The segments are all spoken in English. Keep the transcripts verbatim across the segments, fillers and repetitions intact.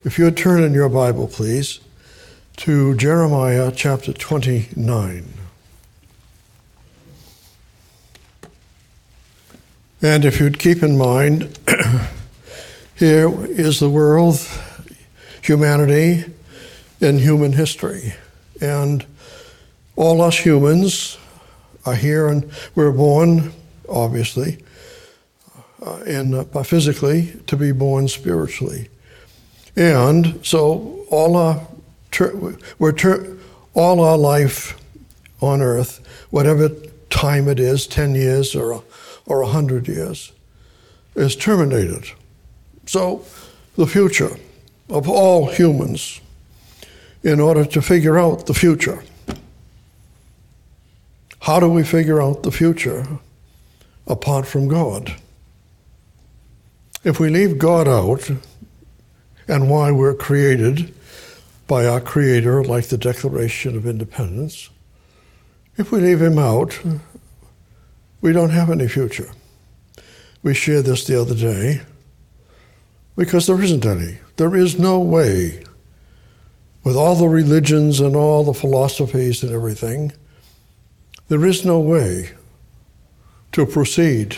If you would turn in your Bible, please, to Jeremiah chapter twenty-nine. And if you'd keep in mind, here is the world, humanity, and human history. And all us humans are here, and we're born, obviously, uh, and uh, physically, to be born spiritually. And so all our ter- we're ter- all our life on earth, whatever time it is, ten years or a, or a hundred years, is terminated. So the future of all humans, in order to figure out the future, how do we figure out the future apart from God? If we leave God out, and why we're created by our Creator, like the Declaration of Independence, if we leave Him out, we don't have any future. We shared this the other day, because there isn't any. There is no way, with all the religions and all the philosophies and everything, there is no way to proceed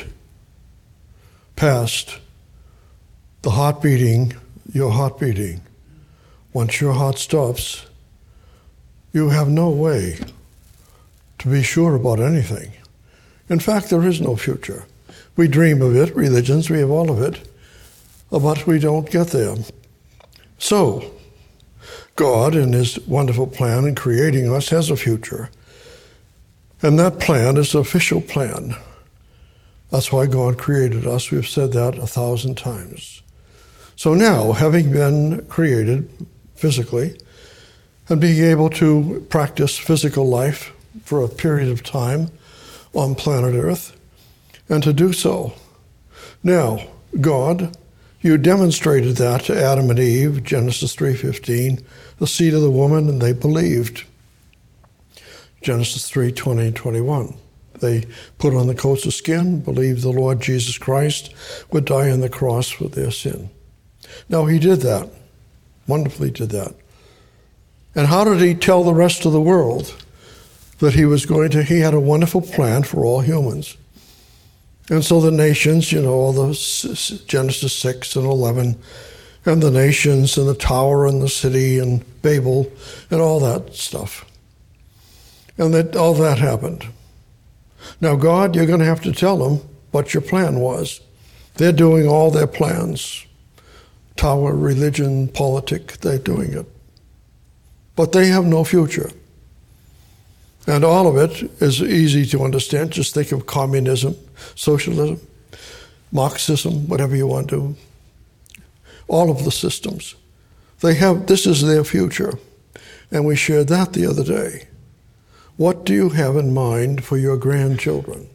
past the heart beating, your heart beating. Once your heart stops, you have no way to be sure about anything. In fact, there is no future. We dream of it, religions, we have all of it, but we don't get there. So, God, in His wonderful plan in creating us, has a future. And that plan is an official plan. That's why God created us. We've said that a thousand times. So now, having been created physically and being able to practice physical life for a period of time on planet Earth, and to do so, now, God, you demonstrated that to Adam and Eve, Genesis three fifteen, the seed of the woman, and they believed. Genesis three twenty and twenty-one. They put on the coats of skin, believed the Lord Jesus Christ would die on the cross for their sin. Now, He did that, wonderfully did that. And how did He tell the rest of the world that He was going to, He had a wonderful plan for all humans. And so the nations, you know, all the Genesis six and eleven, and the nations and the tower and the city and Babel and all that stuff. And that all that happened. Now, God, you're going to have to tell them what your plan was. They're doing all their plans. Tower, religion, politic, they're doing it. But they have no future. And all of it is easy to understand. Just think of communism, socialism, Marxism, whatever you want to. All of the systems. They have, this is their future. And we shared that the other day. What do you have in mind for your grandchildren?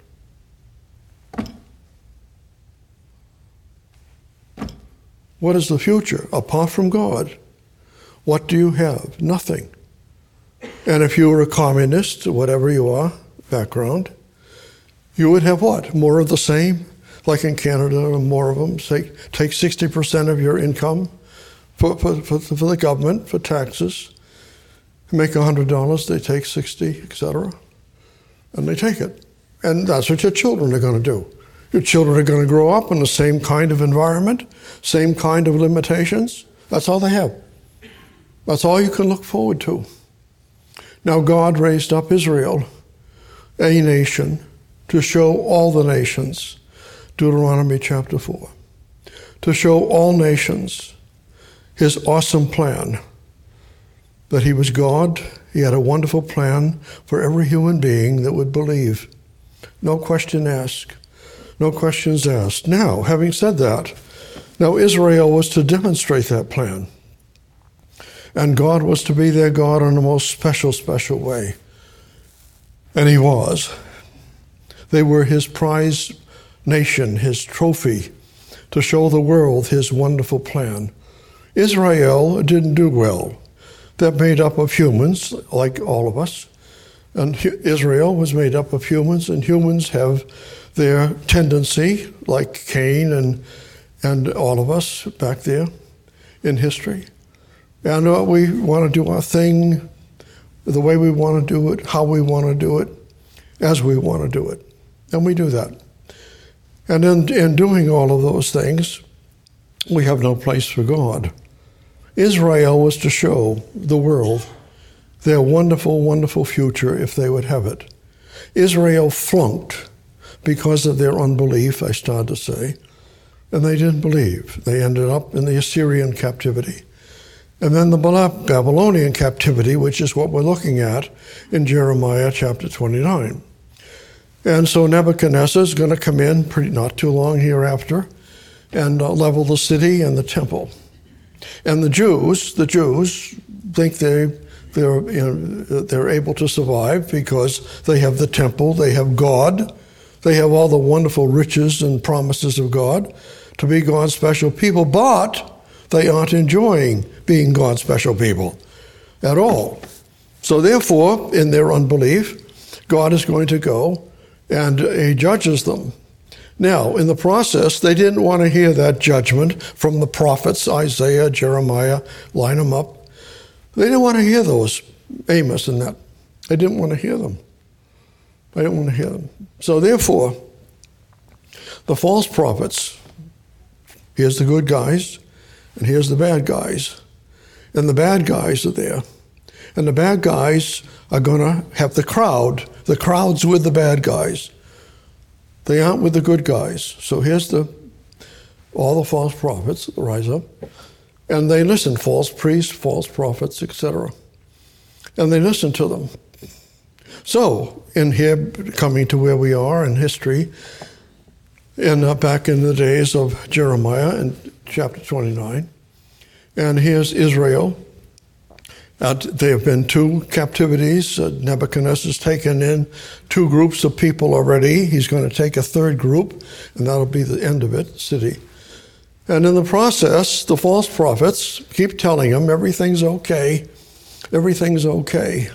What is the future? Apart from God, what do you have? Nothing. And if you were a communist, whatever you are, background, you would have what? More of the same? Like in Canada, more of them. Say, take sixty percent of your income for, for, for, for the government, for taxes. Make one hundred dollars, they take sixty, et cetera. And they take it. And that's what your children are going to do. Your children are going to grow up in the same kind of environment, same kind of limitations. That's all they have. That's all you can look forward to. Now, God raised up Israel, a nation, to show all the nations, Deuteronomy chapter four, to show all nations His awesome plan, that He was God. He had a wonderful plan for every human being that would believe. No question asked. No questions asked. Now, having said that, now Israel was to demonstrate that plan. And God was to be their God in a most special, special way. And He was. They were His prize nation, His trophy, to show the world His wonderful plan. Israel didn't do well. They're made up of humans, like all of us. And Israel was made up of humans, and humans have their tendency, like Cain and and all of us back there in history, And uh, we want to do our thing the way we want to do it, how we want to do it, as we want to do it. And we do that. And in, in doing all of those things, we have no place for God. Israel was to show the world their wonderful, wonderful future if they would have it. Israel flunked because of their unbelief, I started to say, and they didn't believe. They ended up in the Assyrian captivity. And then the Babylonian captivity, which is what we're looking at in Jeremiah chapter twenty-nine. And so Nebuchadnezzar is going to come in pretty not too long hereafter and uh, level the city and the temple. And the Jews, the Jews think they, they're, you know, they're able to survive because they have the temple, they have God, they have all the wonderful riches and promises of God to be God's special people, but they aren't enjoying being God's special people at all. So therefore, in their unbelief, God is going to go and he judges them. Now, in the process, they didn't want to hear that judgment from the prophets, Isaiah, Jeremiah, line them up. They didn't want to hear those, Amos and that. They didn't want to hear them. They didn't want to hear them. So therefore, the false prophets, here's the good guys, and here's the bad guys. And the bad guys are there. And the bad guys are going to have the crowd. The crowd's with the bad guys. They aren't with the good guys. So here's the all the false prophets that rise up. And they listen, false priests, false prophets, et cetera. And they listen to them. So, in here, coming to where we are in history, and uh, back in the days of Jeremiah in chapter twenty-nine, and here's Israel. Uh, there have been two captivities. Uh, Nebuchadnezzar's taken in two groups of people already. He's going to take a third group, and that'll be the end of it, city. And in the process, the false prophets keep telling him everything's okay, everything's okay.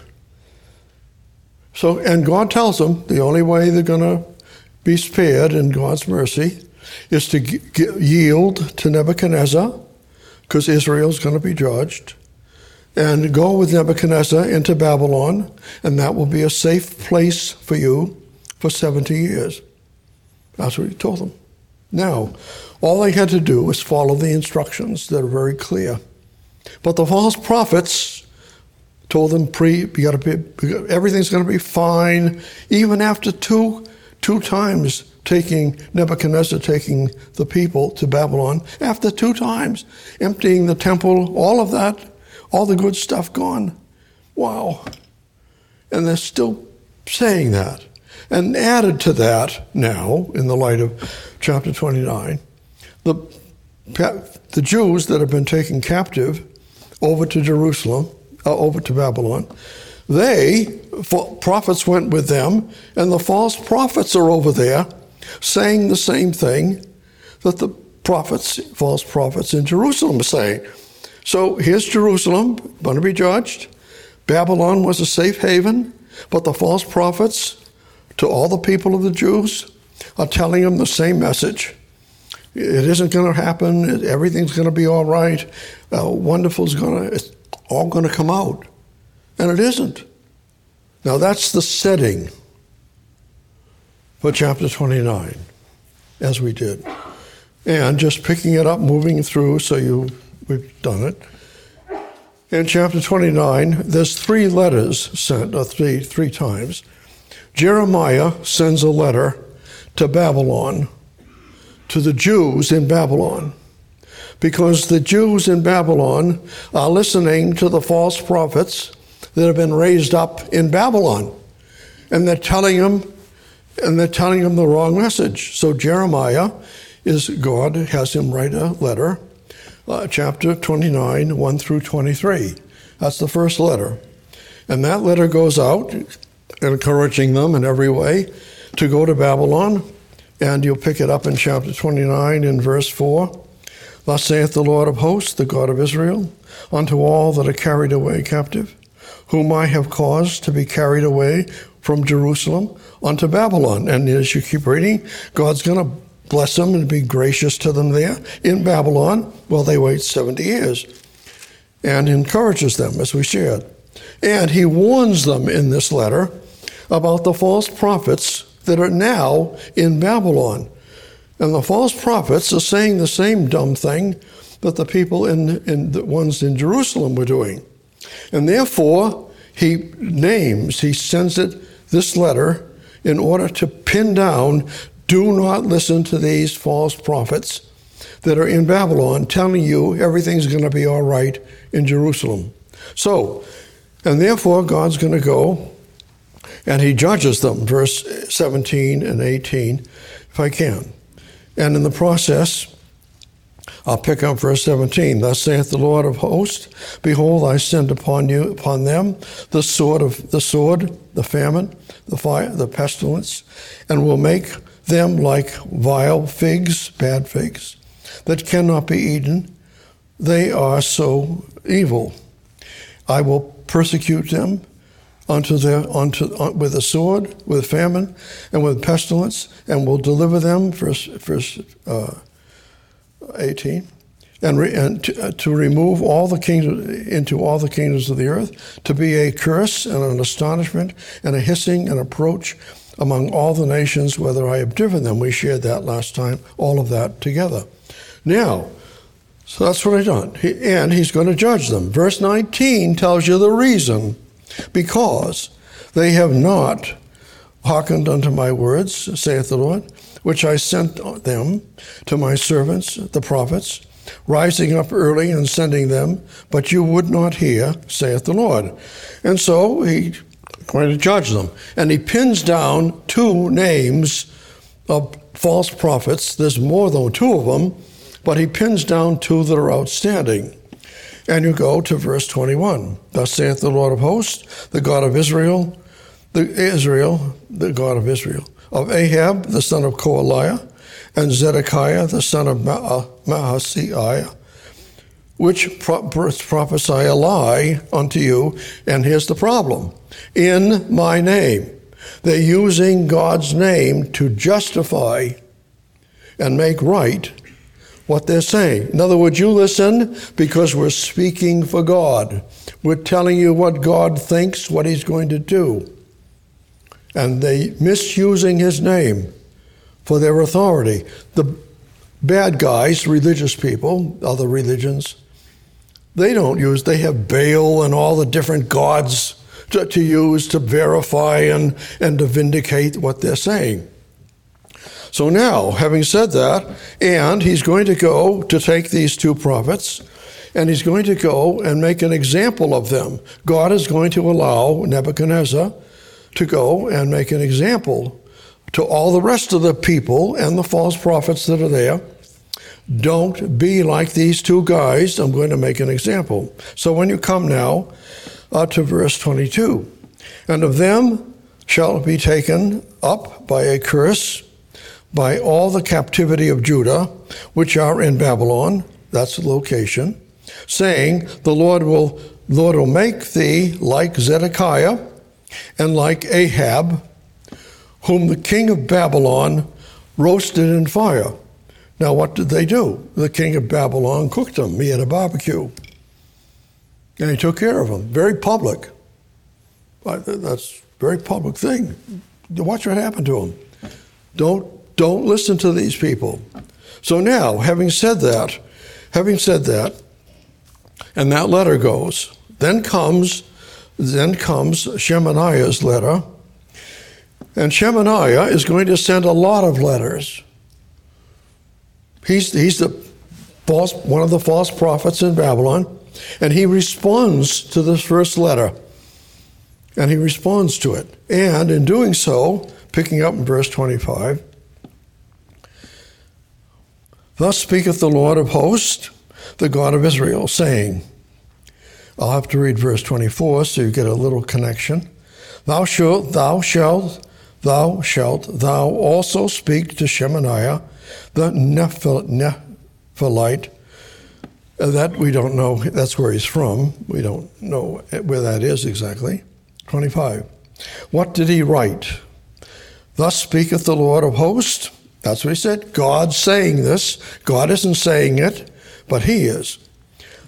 So, and God tells them the only way they're going to be spared in God's mercy is to g- g- yield to Nebuchadnezzar, because Israel's going to be judged, and go with Nebuchadnezzar into Babylon, and that will be a safe place for you for seventy years. That's what he told them. Now, all they had to do was follow the instructions that are very clear. But the false prophets told them, pre, you gotta be, everything's going to be fine, even after two, two times taking Nebuchadnezzar, taking the people to Babylon, after two times, emptying the temple, all of that, all the good stuff gone. Wow. And they're still saying that. And added to that now, in the light of chapter twenty-nine, the, the Jews that have been taken captive over to Jerusalem, uh, over to Babylon, they, prophets went with them, and the false prophets are over there saying the same thing that the prophets, false prophets in Jerusalem are saying. So here's Jerusalem, going to be judged. Babylon was a safe haven, but the false prophets to all the people of the Jews are telling them the same message. It isn't going to happen. Everything's going to be all right. Uh, wonderful's going to, it's all going to come out. And it isn't. Now that's the setting for chapter twenty-nine, as we did. And just picking it up, moving through, so you we've done it. In chapter twenty-nine, there's three letters sent, uh, three, three times. Jeremiah sends a letter to Babylon, to the Jews in Babylon, because the Jews in Babylon are listening to the false prophets that have been raised up in Babylon, and they're telling them, and they're telling them the wrong message. So Jeremiah is, God has him write a letter, uh, chapter twenty-nine, one through twenty-three. That's the first letter. And that letter goes out, encouraging them in every way to go to Babylon. And you'll pick it up in chapter twenty-nine in verse four. Thus saith the Lord of hosts, the God of Israel, unto all that are carried away captive, whom I have caused to be carried away from Jerusalem unto Babylon. And as you keep reading, God's going to bless them and be gracious to them there in Babylon while they wait seventy years. and encourages them, as we shared. And he warns them in this letter about the false prophets that are now in Babylon. And the false prophets are saying the same dumb thing that the people in, in the ones in Jerusalem were doing. And therefore, he names, he sends it, this letter, in order to pin down, do not listen to these false prophets that are in Babylon telling you everything's going to be all right in Jerusalem. So, and therefore God's going to go and he judges them, verse seventeen and eighteen, if I can. And in the process, I'll pick up verse seventeen. Thus saith the Lord of hosts, behold, I send upon you, upon them, the sword of the sword, the famine, the fire, the pestilence, and will make them like vile figs, bad figs, that cannot be eaten. They are so evil. I will persecute them unto their unto uh, with a sword, with famine, and with pestilence, and will deliver them. Verse verse uh, eighteen, and, re, and to, uh, to remove all the kingdoms into all the kingdoms of the earth, to be a curse and an astonishment and a hissing and reproach among all the nations, whether I have driven them. We shared that last time. All of that together. Now, so that's what I've done, he, and he's going to judge them. Verse nineteen tells you the reason. Because they have not hearkened unto my words, saith the Lord, which I sent them to my servants, the prophets, rising up early and sending them, but you would not hear, saith the Lord. And so he's going to judge them. And he pins down two names of false prophets. There's more than two of them, but he pins down two that are outstanding. And you go to verse twenty-one. Thus saith the Lord of hosts, the God of Israel, the Israel, the God of Israel, of Ahab, the son of Koaliah, and Zedekiah, the son of Maaseiah, which pro- prophesy a lie unto you. And here's the problem. In my name. They're using God's name to justify and make right what they're saying. In other words, you listen because we're speaking for God. We're telling you what God thinks, what he's going to do. And they misusing his name for their authority. The bad guys, religious people, other religions, they don't use, they have Baal and all the different gods to, to use to verify and, and to vindicate what they're saying. So now, having said that, and he's going to go to take these two prophets, and he's going to go and make an example of them. God is going to allow Nebuchadnezzar to go and make an example to all the rest of the people and the false prophets that are there. Don't be like these two guys. I'm going to make an example. So when you come now uh, to verse twenty-two, and of them shall be taken up by a curse by all the captivity of Judah, which are in Babylon, that's the location, saying, the Lord will, Lord will make thee like Zedekiah and like Ahab, whom the king of Babylon roasted in fire. Now, what did they do? The king of Babylon cooked them. He had a barbecue. And he took care of them. Very public. That's a very public thing. Watch what happened to them. Don't Don't listen to these people. So now, having said that, having said that, and that letter goes, then comes, then comes Shemaiah's letter, and Shemaiah is going to send a lot of letters. He's he's the false, one of the false prophets in Babylon, and he responds to this first letter, and he responds to it, and in doing so, picking up in verse twenty-five. Thus speaketh the Lord of hosts, the God of Israel, saying, I'll have to read verse twenty-four so you get a little connection. Thou shalt, thou shalt, thou shalt, thou also speak to Shemaiah, the Nephalite, that we don't know, that's where he's from. We don't know where that is exactly. twenty-five. What did he write? Thus speaketh the Lord of hosts. That's what he said. God's saying this. God isn't saying it, but he is.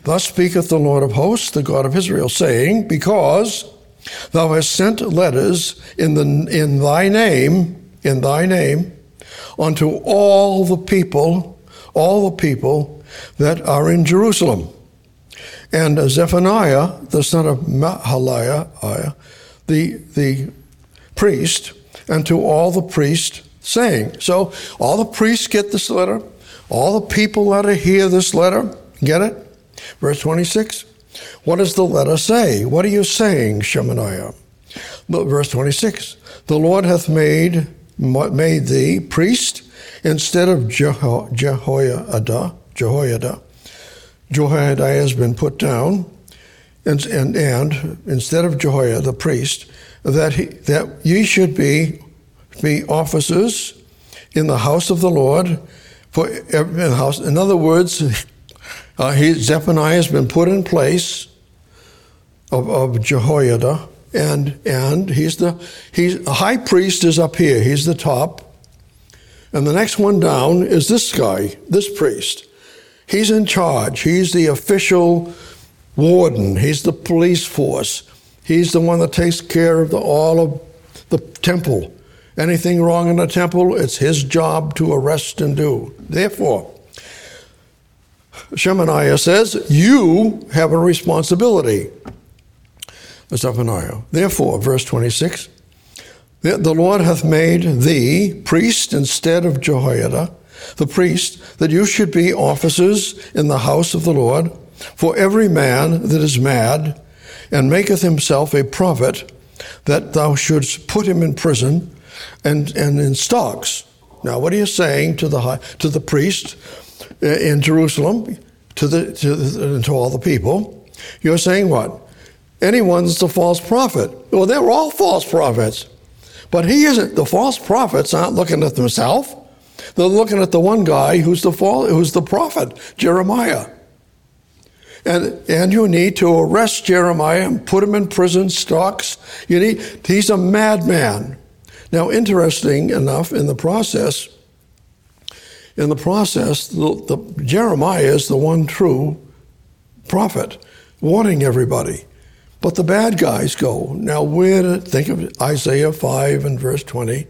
Thus speaketh the Lord of hosts, the God of Israel, saying, because thou hast sent letters in the in thy name, in thy name, unto all the people, all the people that are in Jerusalem. And Zephaniah, the son of Mahaliah, the, the priest, and to all the priests, saying. So all the priests get this letter, all the people that are hear this letter, get it? Verse twenty-six, what does the letter say? What are you saying, Shemaiah? Verse twenty-six, the Lord hath made, made thee priest instead of Jeho- Jehoiada, Jehoiada. Jehoiada has been put down, and, and, and instead of Jehoiada, the priest, that he, that ye should be, be officers in the house of the Lord, for in the house. In other words, Uh, he, Zephaniah has been put in place of, of Jehoiada, and and he's the he's the high priest is up here. He's the top, and the next one down is this guy, this priest. He's in charge. He's the official warden. He's the police force. He's the one that takes care of the, all of the temple. Anything wrong in the temple, it's his job to arrest and do. Therefore, Shemaiah says, you have a responsibility. Zephaniah. Therefore, verse twenty-six, the Lord hath made thee priest instead of Jehoiada, the priest, that you should be officers in the house of the Lord, for every man that is mad and maketh himself a prophet, that thou shouldst put him in prison and, and in stocks. Now, what are you saying to the high, to the priest in Jerusalem, to the to, the, to all the people? You're saying what? Anyone's a false prophet. Well, they're all false prophets, but he isn't. The false prophets aren't looking at themselves. They're looking at the one guy who's the fall, who's the prophet, Jeremiah. And and you need to arrest Jeremiah and put him in prison stocks. You need. He's a madman. Now, interesting enough, in the process. In the process, the, the, Jeremiah is the one true prophet, warning everybody. But the bad guys go. Now, where to think of it? Isaiah five and verse twenty.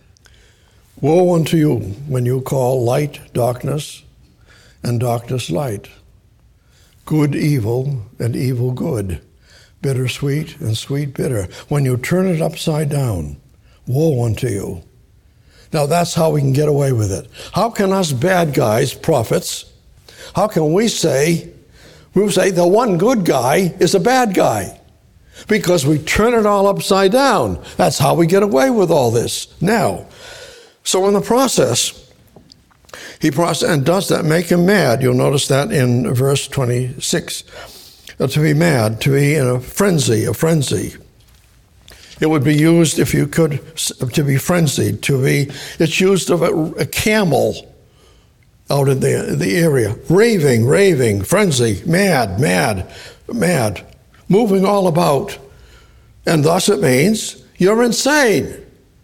Woe unto you when you call light darkness and darkness light, good evil and evil good, bitter sweet and sweet bitter. When you turn it upside down, woe unto you. Now that's how we can get away with it. How can us bad guys, prophets, how can we say, we say the one good guy is a bad guy? Because we turn it all upside down. That's how we get away with all this now. So in the process, he process and does that make him mad. You'll notice that in verse twenty-six. Uh, to be mad, to be in a frenzy, a frenzy. It would be used, if you could, to be frenzied, to be, it's used of a, a camel out in the, the area. Raving, raving, frenzy, mad, mad, mad, moving all about. And thus it means you're insane.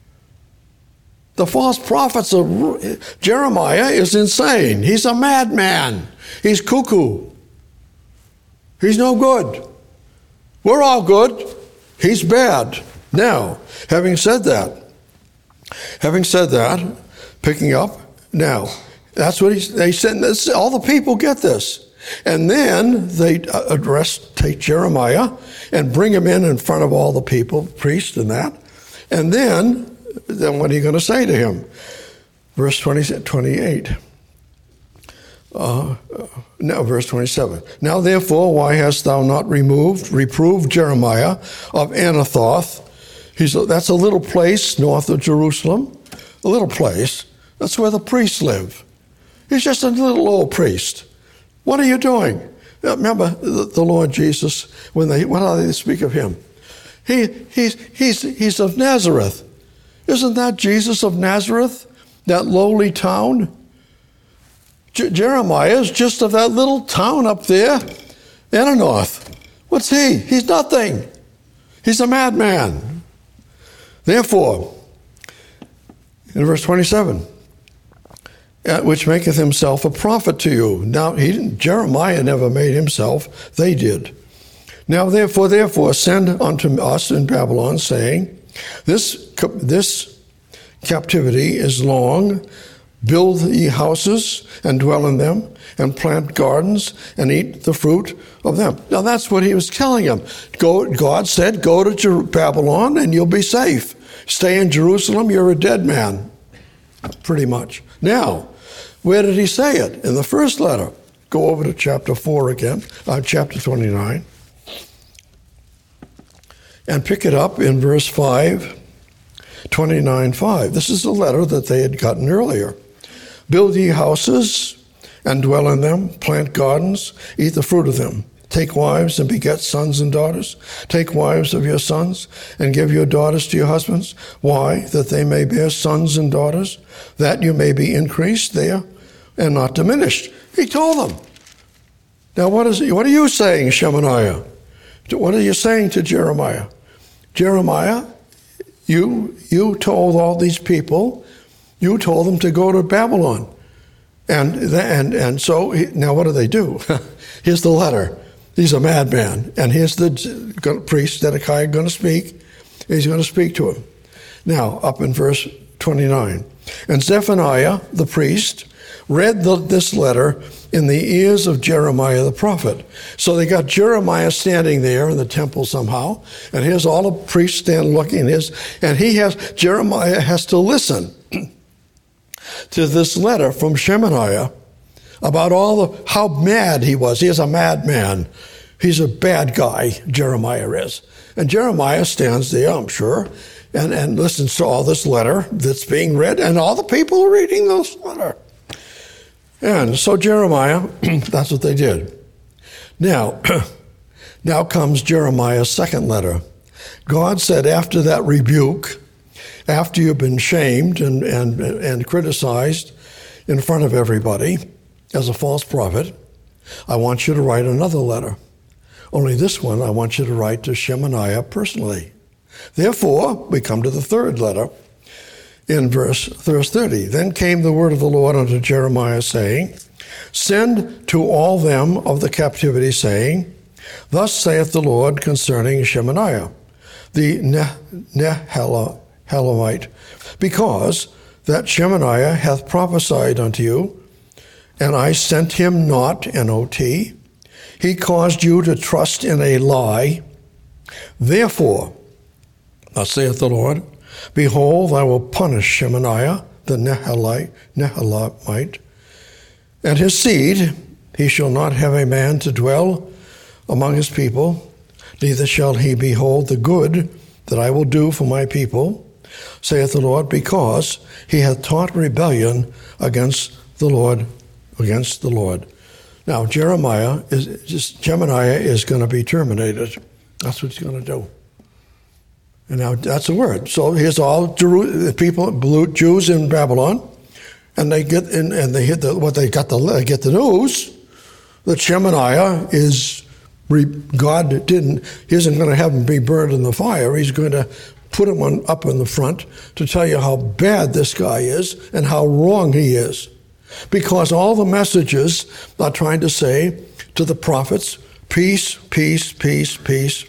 The false prophets of Jeremiah is insane. He's a madman. He's cuckoo. He's no good. We're all good. He's bad. Now, having said that, having said that, picking up, now, that's what he, they said, this, all the people get this. And then they address, take Jeremiah and bring him in in front of all the people, priests and that. And then, then what are you going to say to him? Verse twenty, twenty-eight. Uh, now, verse twenty-seven. Now, therefore, why hast thou not removed, reproved Jeremiah of Anathoth? He's a, that's a little place north of Jerusalem, a little place. That's where the priests live. He's just a little old priest. What are you doing? Remember the, the Lord Jesus, when they, when they speak of him. He, he's, he's, he's of Nazareth. Isn't that Jesus of Nazareth, that lowly town? J- Jeremiah is just of that little town up there, Anathoth. What's he? He's nothing. He's a madman. Therefore, in verse twenty-seven, uh, which maketh himself a prophet to you. Now, he didn't, Jeremiah never made himself, they did. Now, therefore, therefore, send unto us in Babylon, saying, This, this captivity is long. Build ye houses and dwell in them, and plant gardens and eat the fruit of them. Now that's what he was telling them. Go, God said, go to Jer- Babylon and you'll be safe. Stay in Jerusalem, you're a dead man, pretty much. Now, where did he say it? In the first letter. Go over to chapter four again, uh, chapter twenty-nine, and pick it up in verse five, twenty-nine five. This is the letter that they had gotten earlier. Build ye houses and dwell in them, plant gardens, eat the fruit of them. Take wives and beget sons and daughters. Take wives of your sons and give your daughters to your husbands. Why? That they may bear sons and daughters, that you may be increased there and not diminished. He told them. Now what is what are you saying, Shemaiah? What are you saying to Jeremiah? Jeremiah, you you told all these people, you told them to go to Babylon. And and and so, he, now what do they do? Here's the letter. He's a madman. And here's the priest, Zedekiah, going to speak. He's going to speak to him. Now, up in verse twenty-nine. And Zephaniah, the priest, read the, this letter in the ears of Jeremiah the prophet. So they got Jeremiah standing there in the temple somehow, and here's all the priests standing looking, his, and he has, Jeremiah has to listen to this letter from Shemaiah about all the, how mad he was. He is a madman. He's a bad guy, Jeremiah is. And Jeremiah stands there, I'm sure, and, and listens to all this letter that's being read, and all the people are reading this letter. And so Jeremiah, that's what they did. Now, now comes Jeremiah's second letter. God said after that rebuke, after you've been shamed and, and, and criticized in front of everybody as a false prophet, I want you to write another letter. Only this one I want you to write to Shemaiah personally. Therefore, we come to the third letter. In verse, verse thirty, then came the word of the Lord unto Jeremiah, saying, Send to all them of the captivity, saying, Thus saith the Lord concerning Shemaiah, the Nehelamite, because that Shemaiah hath prophesied unto you, and I sent him not, N O T. He caused you to trust in a lie. Therefore, thus saith the Lord, Behold, I will punish Shemaiah, the Nehelamite, and his seed. He shall not have a man to dwell among his people, neither shall he behold the good that I will do for my people, saith the Lord, because he hath taught rebellion against the Lord, against the Lord. Now, Jeremiah is just Shemaiah is going to be terminated. That's what he's going to do. And now that's a word. So here's all Jeru- people, Jews in Babylon, and they get in, and they hit the, what they got the get the news that Shemaiah is God didn't he isn't going to have him be burned in the fire. He's going to put him on, up in the front to tell you how bad this guy is and how wrong he is, because all the messages are trying to say to the prophets, peace, peace, peace, peace.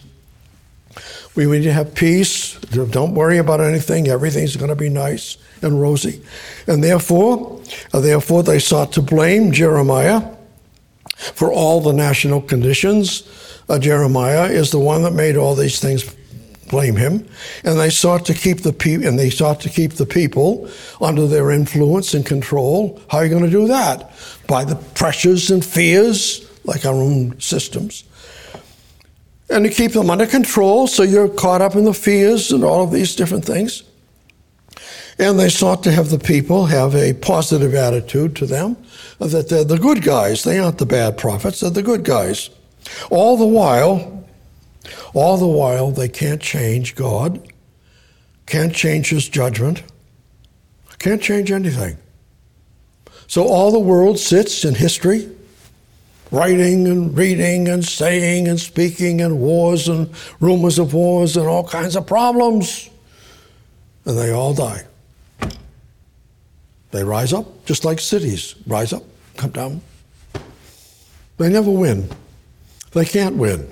We need to have peace. Don't worry about anything. Everything's going to be nice and rosy. And therefore, therefore they sought to blame Jeremiah for all the national conditions. Uh, Jeremiah is the one that made all these things blame him. And they sought to keep the pe- and they sought to keep the people under their influence and control. How are you going to do that? By the pressures and fears, like our own systems. And to keep them under control, so you're caught up in the fears and all of these different things. And they sought to have the people have a positive attitude to them, that they're the good guys. They aren't the bad prophets, they're the good guys. All the while, all the while, they can't change God, can't change his judgment, can't change anything. So all the world sits in history, writing and reading and saying and speaking and wars and rumors of wars and all kinds of problems. And they all die. They rise up just like cities. Rise up, come down. They never win. They can't win.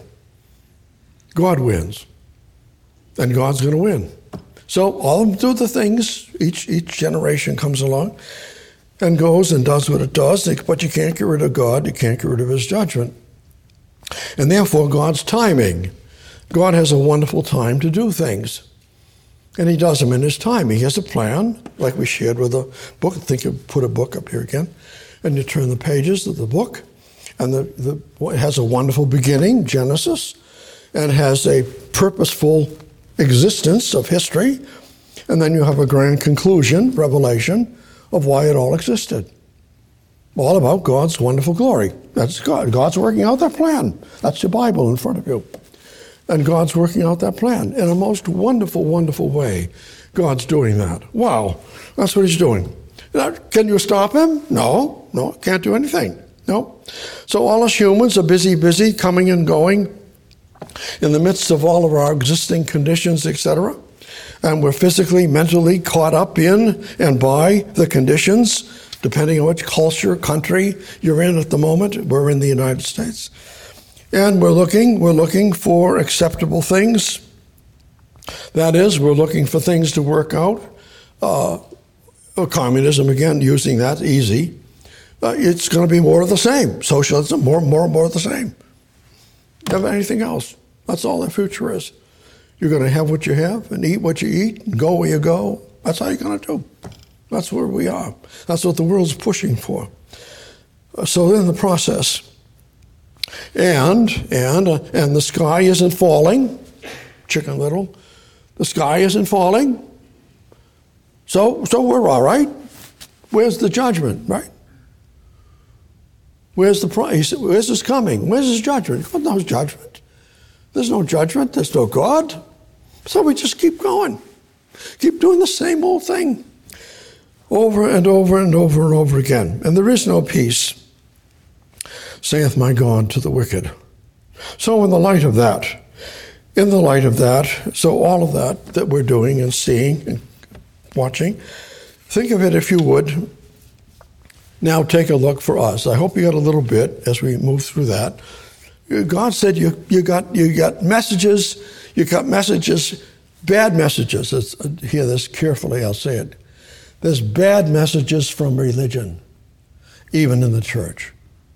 God wins. And God's going to win. So all of them do the things. Each, each generation comes along and goes and does what it does. But you can't get rid of God. You can't get rid of his judgment. And therefore, God's timing. God has a wonderful time to do things. And he does them in his time. He has a plan, like we shared with a book. I think you put a book up here again. And you turn the pages of the book. And the, the, it has a wonderful beginning, Genesis, and has a purposeful existence of history. And then you have a grand conclusion, Revelation, of why it all existed. All about God's wonderful glory. That's God. God's working out that plan. That's your Bible in front of you. And God's working out that plan in a most wonderful, wonderful way. God's doing that. Wow, that's what he's doing. Now, can you stop him? No, no, can't do anything. No. So all us humans are busy, busy, coming and going in the midst of all of our existing conditions, et cetera. And we're physically, mentally caught up in and by the conditions, depending on which culture, country you're in at the moment. We're in the United States. And we're looking, we're looking for acceptable things. That is, we're looking for things to work out. Uh, communism, again, using that, easy. Uh, it's going to be more of the same. Socialism, more and more and more of the same. Never anything else. That's all the future is. You're going to have what you have and eat what you eat and go where you go. That's how you're going to do. That's where we are. That's what the world's pushing for. Uh, so in the process. And, and, uh, and the sky isn't falling. Chicken Little. The sky isn't falling. So, so we're all right. Where's the judgment, right? Where's the price? Where's this coming? Where's his judgment? God knows judgment. There's no judgment. There's no God. So we just keep going. Keep doing the same old thing. Over and over and over and over again. And there is no peace, saith my God to the wicked. So in the light of that, in the light of that, so all of that that we're doing and seeing and watching, think of it, if you would. Now take a look for us. I hope you got a little bit as we move through that. God said you you got you got messages, you got messages, bad messages. Let's hear this carefully, I'll say it. There's bad messages from religion, even in the church.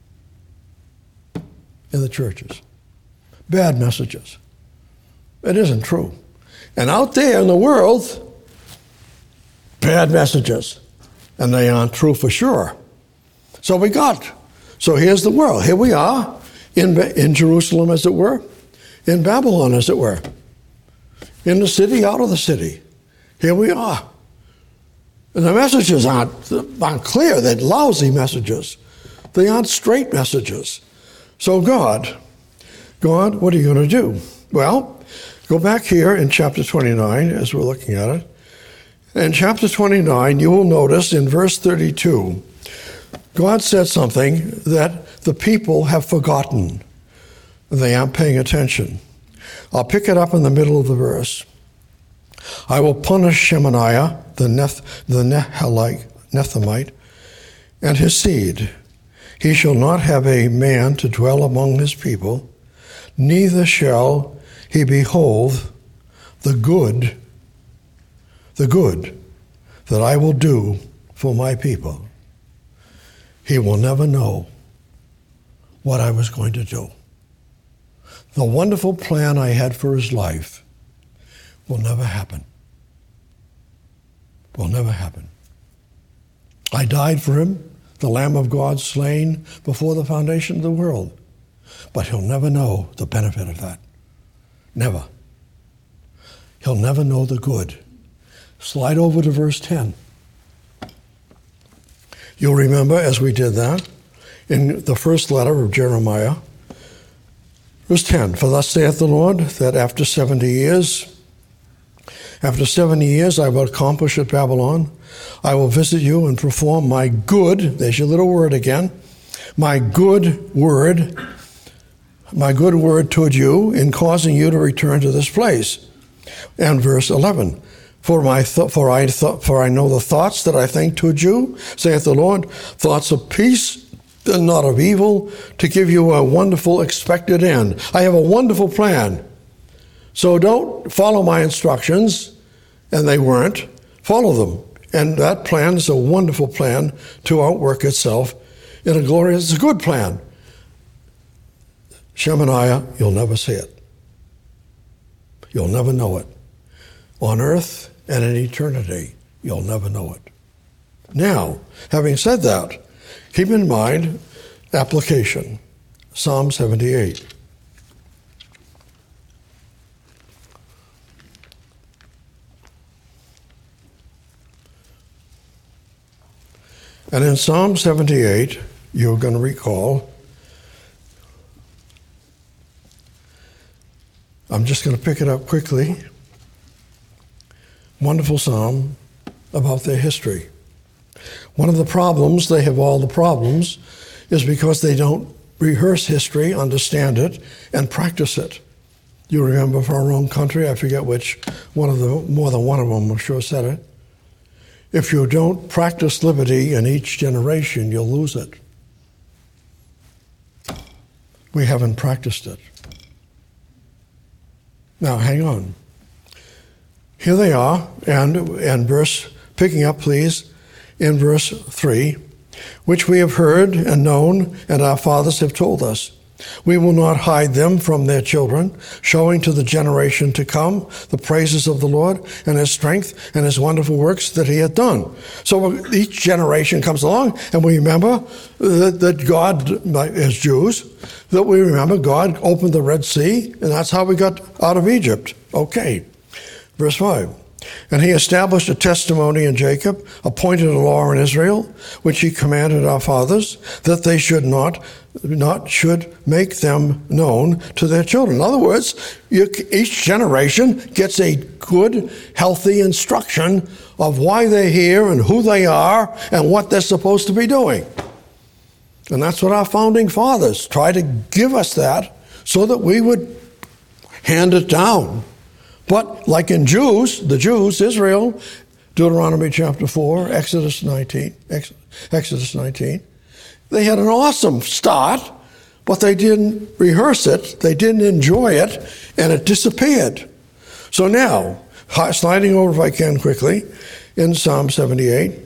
In the churches. Bad messages. It isn't true. And out there in the world, bad messages. And they aren't true for sure. So we got. So here's the world. Here we are in, in Jerusalem, as it were, in Babylon, as it were, in the city, out of the city. Here we are. And the messages aren't, aren't clear. They're lousy messages. They aren't straight messages. So God, God, what are you going to do? Well, go back here in chapter twenty-nine, as we're looking at it. In chapter twenty-nine, you will notice in verse thirty-two, God said something that the people have forgotten. They aren't paying attention. I'll pick it up in the middle of the verse. I will punish Shemaiah, the, Neth, the Nehelite, Nethemite, and his seed. He shall not have a man to dwell among his people, neither shall he behold the good, the good that I will do for my people. He will never know what I was going to do. The wonderful plan I had for his life will never happen. Will never happen. I died for him, the Lamb of God slain before the foundation of the world. But he'll never know the benefit of that. Never. He'll never know the good. Slide over to verse ten. You'll remember, as we did that, in the first letter of Jeremiah, verse ten, for thus saith the Lord, that after seventy years, after seventy years I will accomplish at Babylon, I will visit you and perform my good, there's your little word again, my good word, my good word toward you in causing you to return to this place. And verse eleven, For my th- for I th- for I know the thoughts that I think toward you, saith the Lord, thoughts of peace and not of evil, to give you a wonderful expected end. I have a wonderful plan. So don't follow my instructions, and they weren't. Follow them. And that plan is a wonderful plan to outwork itself in a glorious, it's a good plan. Shemaiah, you'll never see it. You'll never know it. On earth and in eternity, you'll never know it. Now, having said that, keep in mind application. Psalm seventy-eight. And in Psalm seventy-eight, you're going to recall, I'm just going to pick it up quickly. Wonderful psalm about their history. One of the problems, they have all the problems, is because they don't rehearse history, understand it, and practice it. You remember for our own country, I forget which, one of the, more than one of them, I'm sure said it. If you don't practice liberty in each generation, you'll lose it. We haven't practiced it. Now, hang on. Here they are, and, and verse, picking up, please, in verse three, which we have heard and known, and our fathers have told us. We will not hide them from their children, showing to the generation to come the praises of the Lord and his strength and his wonderful works that he had done. So each generation comes along, and we remember that, that God, as Jews, that we remember God opened the Red Sea, and that's how we got out of Egypt. Okay. Verse five. And he established a testimony in Jacob, appointed a law in Israel, which he commanded our fathers, that they should not, not should make them known to their children. In other words, you, each generation gets a good, healthy instruction of why they're here and who they are and what they're supposed to be doing. And that's what our founding fathers tried to give us, that so that we would hand it down. But like in Jews, the Jews, Israel, Deuteronomy chapter four, Exodus nineteen, Exodus nineteen, they had an awesome start, but they didn't rehearse it, they didn't enjoy it, and it disappeared. So now, sliding over if I can quickly, in Psalm seventy-eight,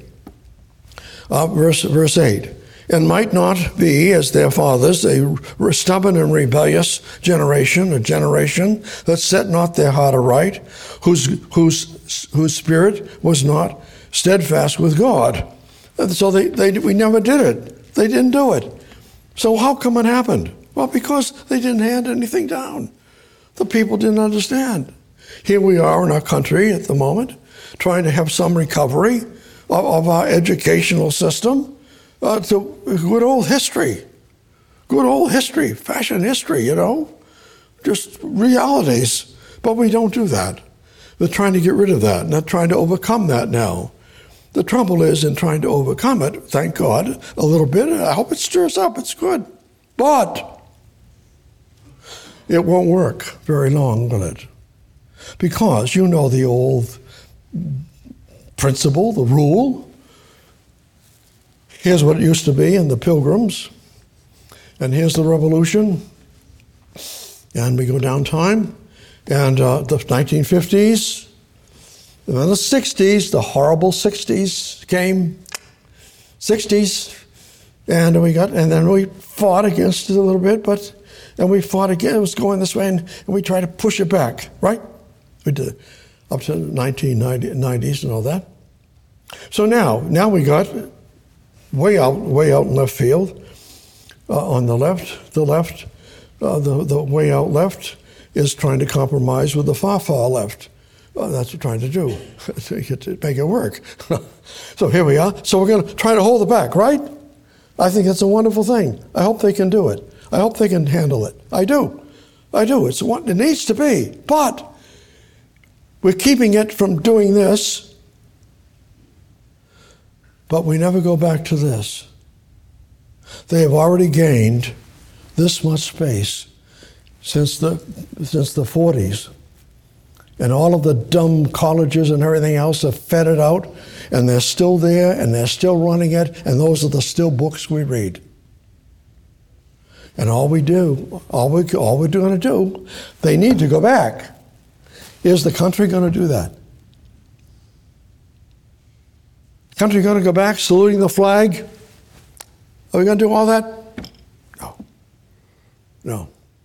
uh, verse, verse eight. And might not be, as their fathers, a stubborn and rebellious generation, a generation that set not their heart aright, whose, whose, whose spirit was not steadfast with God. And so they, they, we never did it. They didn't do it. So how come it happened? Well, because they didn't hand anything down. The people didn't understand. Here we are in our country at the moment, trying to have some recovery of, of our educational system. Uh, to good old history, good old history, fashion history, you know, just realities. But we don't do that. They're trying to get rid of that, and they're trying to overcome that now. The trouble is in trying to overcome it, thank God, a little bit. I hope it stirs up, it's good. But it won't work very long, will it? Because you know the old principle, the rule. Here's what it used to be in the Pilgrims, and here's the Revolution, and we go down time, and uh, the nineteen fifties, and then the sixties, the horrible sixties came, sixties, and we got, and then we fought against it a little bit, but, and we fought again, it was going this way, and, and we tried to push it back, right? We did up to the nineteen nineties and all that. So now, now we got way out, way out in left field, uh, on the left, the left, uh, the, the way out left is trying to compromise with the far, far left. Uh, that's what we're trying to do, to make it work. So here we are. So we're going to try to hold it back, right? I think that's a wonderful thing. I hope they can do it. I hope they can handle it. I do. I do. It's what it needs to be. But we're keeping it from doing this. But we never go back to this. They have already gained this much space since the since the forties, And all of the dumb colleges and everything else have fed it out, and they're still there, and they're still running it, and those are the still books we read. And all we do, all, we, all we're going to do, they need to go back. Is the country going to do that? Country going to go back saluting the flag? Are we going to do all that? No. No.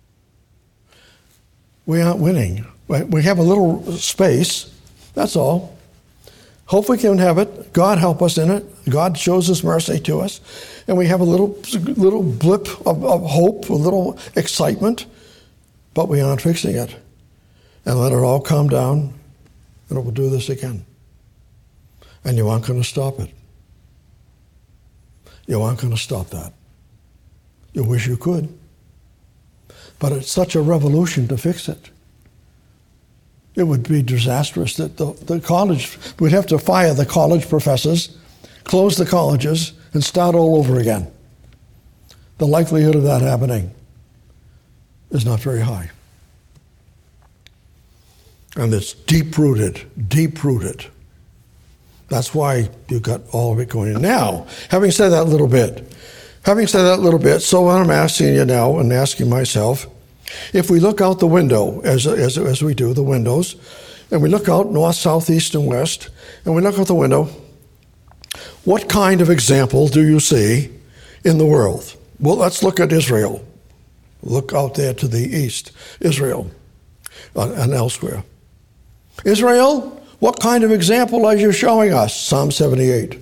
We aren't winning. We have a little space, that's all. Hope we can have it. God help us in it. God shows His mercy to us. And we have a little little blip of, of hope, a little excitement, but we aren't fixing it. And let it all calm down, and we'll do this again. And you aren't going to stop it. You aren't going to stop that. You wish you could. But it's such a revolution to fix it. It would be disastrous that the, the college, we'd have to fire the college professors, close the colleges, and start all over again. The likelihood of that happening is not very high. And it's deep-rooted, deep-rooted. That's why you've got all of it going in. Now, having said that little bit, having said that little bit, so what I'm asking you now and asking myself, if we look out the window, as, as, as we do, the windows, and we look out north, south, east, and west, and we look out the window, what kind of example do you see in the world? Well, let's look at Israel. Look out there to the east, Israel, uh, and elsewhere. Israel, what kind of example are you showing us? Psalm seventy-eight.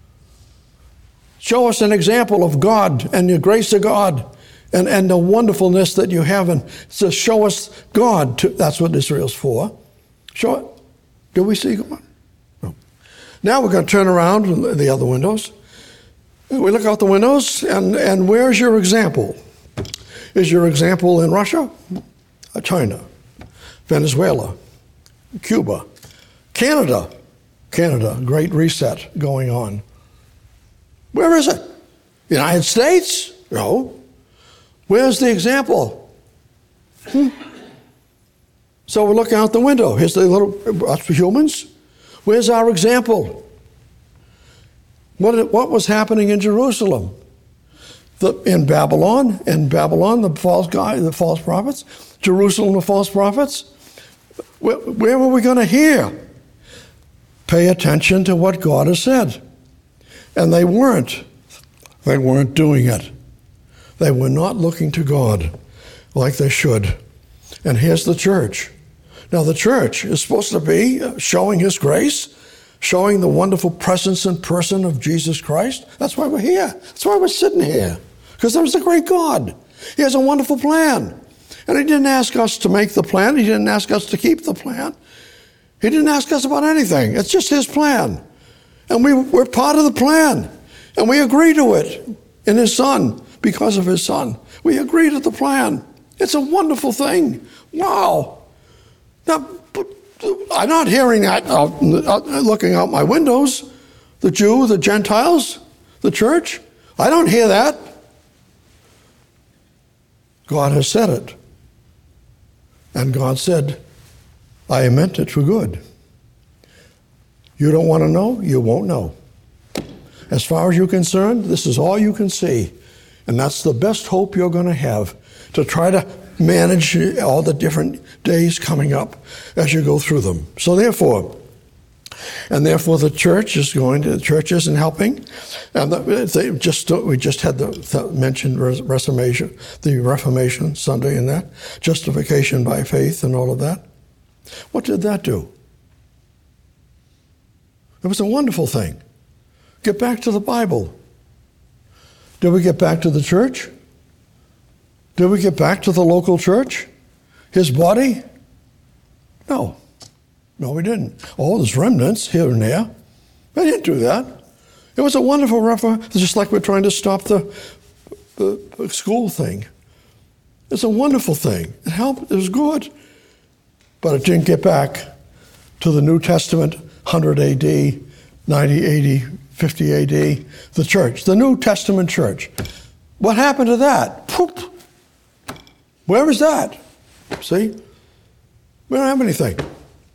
Show us an example of God and the grace of God. And, and the wonderfulness that you have, and to show us God. To, that's what Israel's for. Show it. Do we see God? No. Now we're going to turn around the other windows. We look out the windows, and, and where's your example? Is your example in Russia? China, Venezuela, Cuba, Canada. Canada, great reset going on. Where is it? United States? No. Where's the example? Hmm. So we're looking out the window. Here's the little, that's for humans. Where's our example? What, what was happening in Jerusalem? The, in Babylon, in Babylon, the false guy, the false prophets, Jerusalem, the false prophets. Where, where were we going to hear? Pay attention to what God has said. And they weren't. They weren't doing it. They were not looking to God like they should. And here's the church. Now, the church is supposed to be showing His grace, showing the wonderful presence and person of Jesus Christ. That's why we're here. That's why we're sitting here. Because there's a great God. He has a wonderful plan. And He didn't ask us to make the plan. He didn't ask us to keep the plan. He didn't ask us about anything. It's just His plan. And we, we're part of the plan. And we agree to it in His Son. Because of His Son. We agree to the plan. It's a wonderful thing. Wow. Now, I'm not hearing that out, looking out my windows. The Jew, the Gentiles, the church. I don't hear that. God has said it. And God said, I meant it for good. You don't want to know? You won't know. As far as you're concerned, this is all you can see. And that's the best hope you're going to have, to try to manage all the different days coming up as you go through them. So therefore, and therefore the church is going to, the church isn't helping. And they just, we just had the, the mentioned Reformation, the Reformation Sunday and that, justification by faith and all of that. What did that do? It was a wonderful thing. Get back to the Bible. Did we get back to the church? Did we get back to the local church? His body? No. No, we didn't. Oh, there's remnants here and there. I didn't do that. It was a wonderful reference, just like we're trying to stop the, the school thing. It's a wonderful thing. It helped. It was good. But it didn't get back to the New Testament, one hundred A D, ninety, eighty, fifty A D, the church, the New Testament church. What happened to that? Poop. Where is that? See? We don't have anything.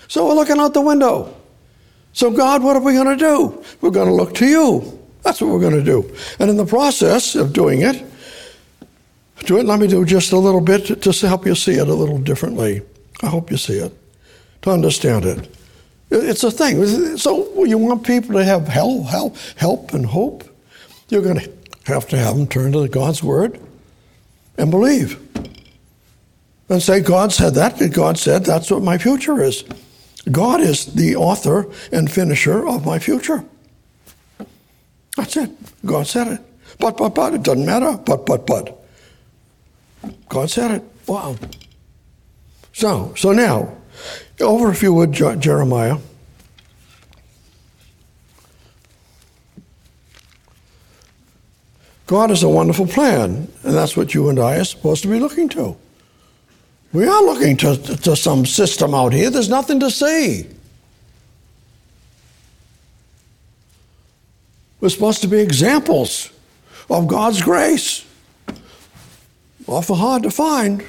So we're looking out the window. So God, what are we going to do? We're going to look to you. That's what we're going to do. And in the process of doing it, do it, let me do just a little bit to, to help you see it a little differently. I hope you see it, to understand it. It's a thing. So you want people to have help, help, help and hope? You're going to have to have them turn to God's Word and believe. And say, God said that, and God said that's what my future is. God is the author and finisher of my future. That's it. God said it. But, but, but, it doesn't matter. But, but, but. God said it. Wow. So, so now, over if you would, Jeremiah. God has a wonderful plan, and that's what you and I are supposed to be looking to. We are looking to, to some system out here. There's nothing to see. We're supposed to be examples of God's grace. Awful hard to find.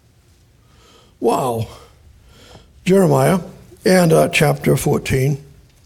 Wow. Jeremiah and uh, chapter fourteen.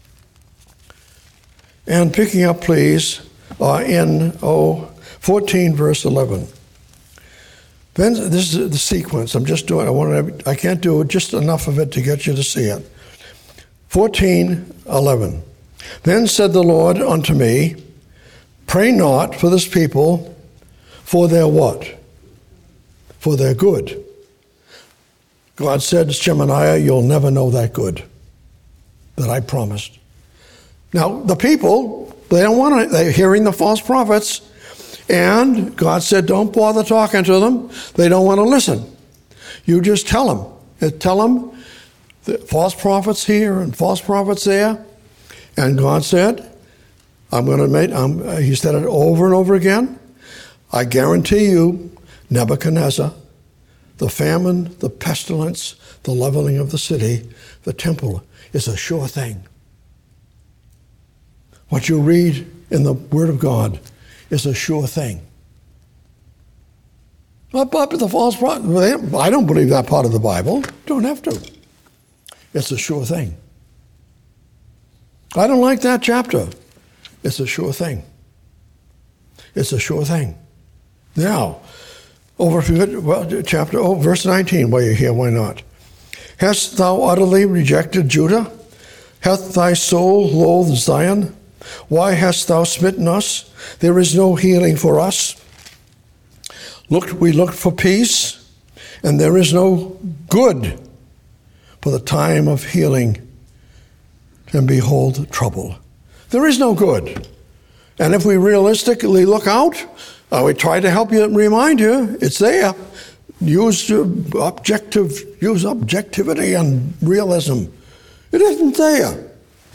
And picking up, please, uh, in oh, fourteen, verse eleven. Then this is the sequence. I'm just doing. I want to. I can't do just enough of it to get you to see it. fourteen, eleven. Then said the Lord unto me, pray not for this people, for their what? For their good. God said, Shemaiah, you'll never know that good that I promised. Now, the people, they don't want to, they're hearing the false prophets, and God said, don't bother talking to them. They don't want to listen. You just tell them. Tell them the false prophets here and false prophets there. And God said, I'm going to make, um, he said it over and over again. I guarantee you, Nebuchadnezzar, the famine, the pestilence, the leveling of the city, the temple is a sure thing. What you read in the Word of God is a sure thing. But, but the false prophet, I don't believe that part of the Bible. Don't have to. It's a sure thing. I don't like that chapter. It's a sure thing. It's a sure thing. Now, over to well, chapter, oh, verse nineteen, while you're here, why not? Hast thou utterly rejected Judah? Hath thy soul loathed Zion? Why hast thou smitten us? There is no healing for us. Looked, we looked for peace, and there is no good for the time of healing, and behold, trouble. There is no good. And if we realistically look out, uh, we try to help you, remind you, it's there. Use objective, use objectivity and realism. It isn't there.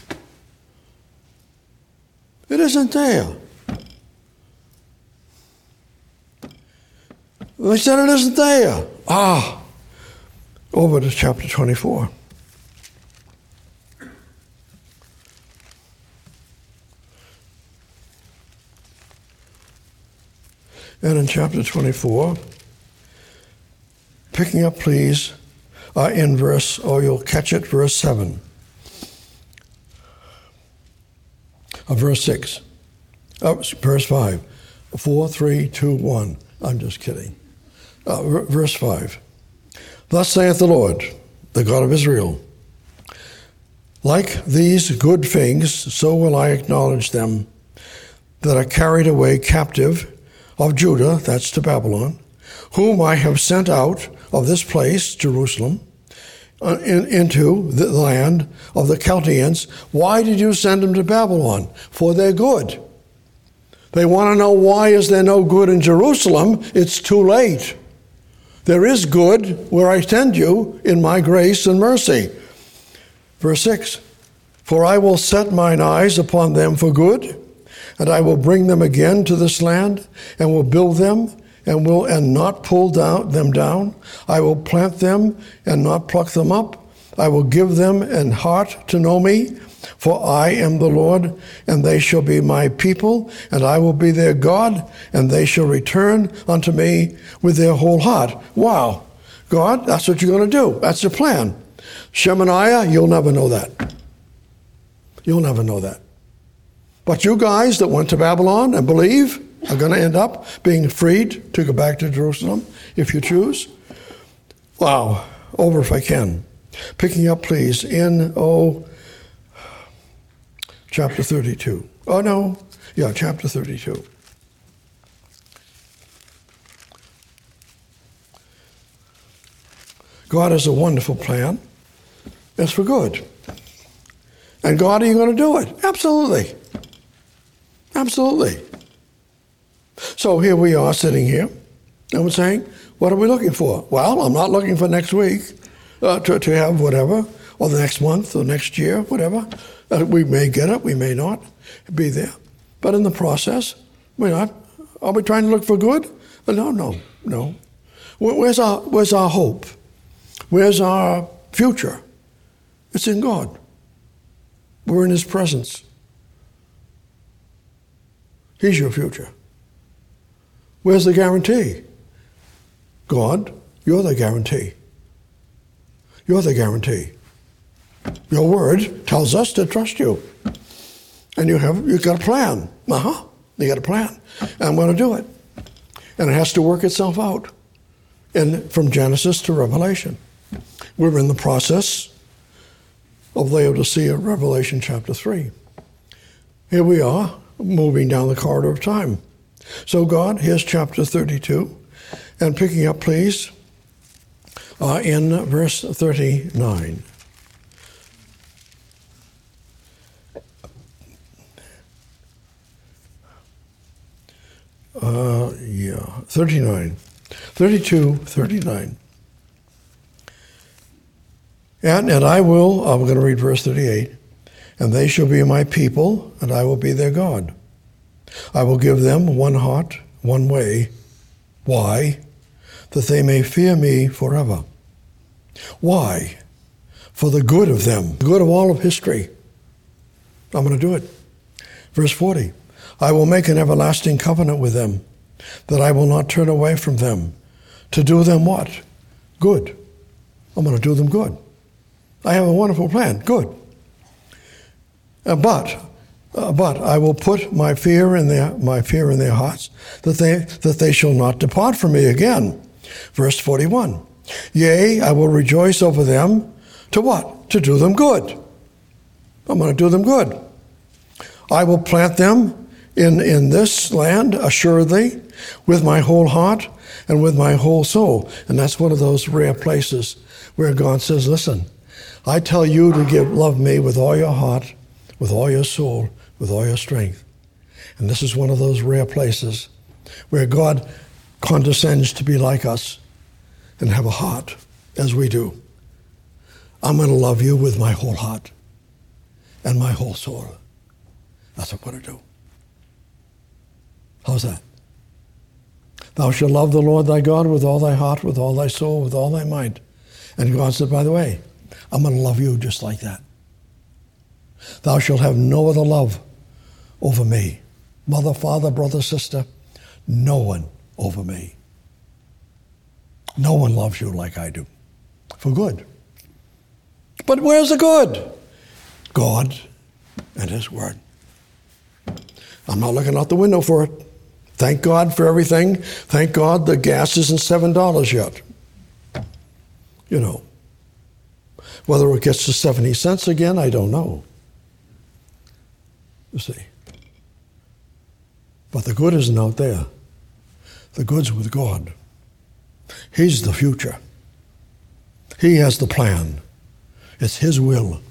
It isn't there. They said it isn't there. Ah, over to chapter twenty-four. And in chapter twenty-four, picking up, please, uh, in verse, or you'll catch it, verse seven. Uh, verse six. Uh, verse five. Four, three, two, one. I'm just kidding. Uh, r- verse five. Thus saith the Lord, the God of Israel, like these good things, so will I acknowledge them that are carried away captive of Judah, that's to Babylon, whom I have sent out of this place, Jerusalem, uh, in, into the land of the Chaldeans. Why did you send them to Babylon? For their good. They want to know, why is there no good in Jerusalem? It's too late. There is good where I send you in my grace and mercy. Verse six, for I will set mine eyes upon them for good, and I will bring them again to this land, and will build them, and will and not pull down them down. I will plant them and not pluck them up. I will give them an heart to know me, for I am the Lord, and they shall be my people, and I will be their God, and they shall return unto me with their whole heart. Wow. God, that's what you're going to do. That's your plan. Shemaiah, you'll never know that. You'll never know that. But you guys that went to Babylon and believe are going to end up being freed to go back to Jerusalem if you choose. Wow. Over if I can. Picking up, please, in, oh, chapter thirty-two. Oh, no. Yeah, chapter thirty-two. God has a wonderful plan. It's for good. And God, are you going to do it? Absolutely. Absolutely. So here we are sitting here, and we're saying, what are we looking for? Well, I'm not looking for next week uh, to, to have whatever, or the next month, or next year, whatever. Uh, we may get it, we may not be there. But in the process, we're not. Are we trying to look for good? Uh, no, no, no. Where's our, where's our hope? Where's our future? It's in God. We're in His presence. He's your future. Where's the guarantee? God, you're the guarantee. You're the guarantee. Your word tells us to trust you. And you have, you've got a plan. Uh-huh. You got a plan. And I'm going to do it. And it has to work itself out. And from Genesis to Revelation. We're in the process of Laodicea, Revelation chapter three. Here we are, moving down the corridor of time. So God, here's chapter thirty-two. And picking up, please, uh, in verse thirty-nine. Uh, yeah, thirty-nine. thirty-two, thirty-nine. And, and I will, I'm going to read verse thirty-eight, and they shall be my people, and I will be their God. I will give them one heart, one way. Why? That they may fear me forever. Why? For the good of them, the good of all of history. I'm going to do it. Verse forty. I will make an everlasting covenant with them, that I will not turn away from them, to do them what? Good. I'm going to do them good. I have a wonderful plan. Good. Uh, but, uh, but I will put my fear in their my fear in their hearts, that they that they shall not depart from me again. Verse forty-one. Yea, I will rejoice over them. To what? To do them good. I'm going to do them good. I will plant them in, in this land, assuredly, with my whole heart and with my whole soul. And that's one of those rare places where God says, listen, I tell you to give love me with all your heart, with all your soul, with all your strength. And this is one of those rare places where God condescends to be like us and have a heart as we do. I'm going to love you with my whole heart and my whole soul. That's what I'm going to do. How's that? Thou shalt love the Lord thy God with all thy heart, with all thy soul, with all thy mind. And God said, by the way, I'm going to love you just like that. Thou shalt have no other love over me. Mother, father, brother, sister, no one over me. No one loves you like I do. For good. But where's the good? God and His Word. I'm not looking out the window for it. Thank God for everything. Thank God the gas isn't seven dollars yet. You know. Whether it gets to seventy cents again, I don't know. You see. But the good isn't out there. The good's with God. He's the future. He has the plan. It's His will.